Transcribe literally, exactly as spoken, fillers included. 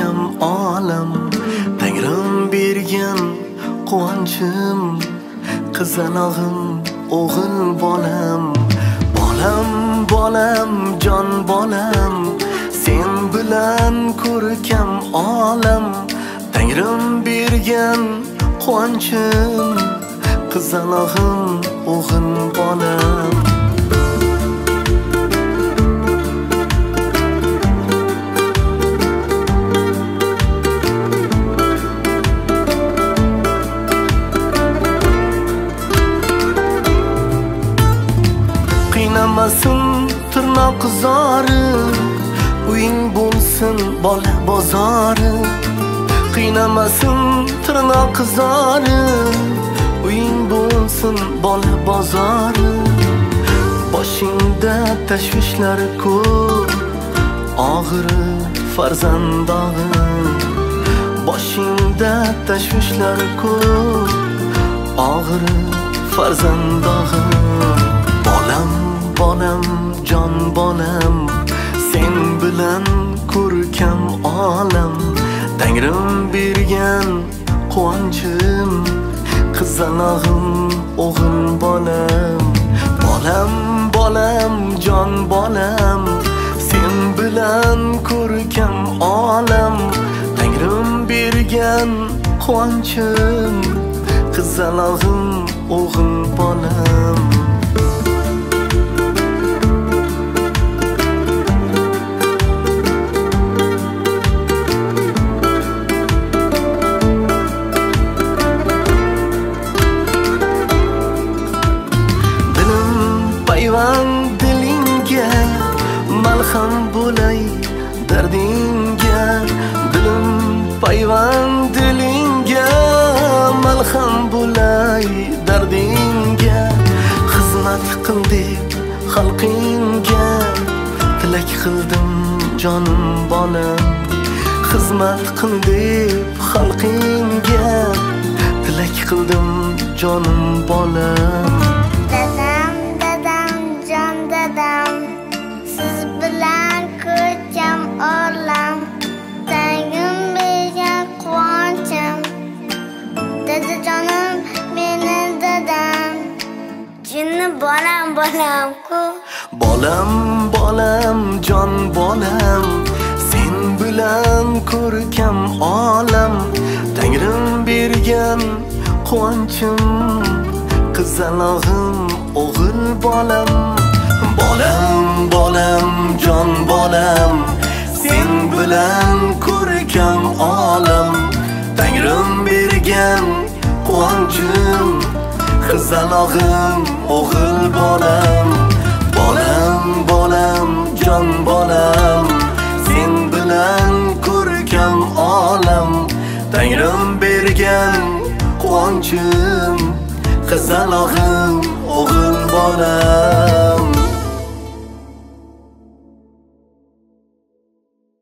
ko'rkam olam, Tangrim bergan quvonchim, qizalog'im, o'g'il bolam. Bolam, bolam, jon bolam, sen bilan ko'rkam olam, Tangrim bergan quvonchim, qizalog'im, o'g'il bolam. Qiynamasin tirnoq zori, uying bo'lsin bola bozori. Qiynamasin tirnoq zori, uying bo'lsin bola bozori. Boshingda tashvishlar ko'p, og'iri farzandog'im. Boshingda tashvishlar ko'p, og'iri farzandog'im. Bolam, bolam, jon bolam, sen bilan ko'rkam olam, Tangrim bergan quvonchim, qizalog'im, o'g'il bolam. Bolam, bolam, jon bolam, sen bilan ko'rkam olam, Tangrim bergan quvonchim, qizalog'im, o'g'il bolam. Payvand dilingga, malham bo'lay dardingga. Dilim payvand dilingga, malham bo'lay dardingga. Xizmat qil deb xalqingga, tilak qildim jonim bolam. Xizmat qil deb xalqingga, tilak qildim jonim bolam. Siz bilan ko'rkam olam, Tangrim bergan quvonchim, dadajonim meni dadam. Jinni bolam bolam-ku. Bolam, bolam, jon bolam, sen bilan ko'rkam olam, Tangrim bergan quvonchim, qizalog'im, o'g'il bolam. Bolam, bolam, jon bolam, sen bilan ko'rkam olam, Tangrim bergan quvonchim, qizalog'im, o'g'il bolam. Bolam, bolam, jon bolam, sen bilan ko'rkam olam, Tangrim bergan quvonchim, qizalog'im, o'g'il bolam.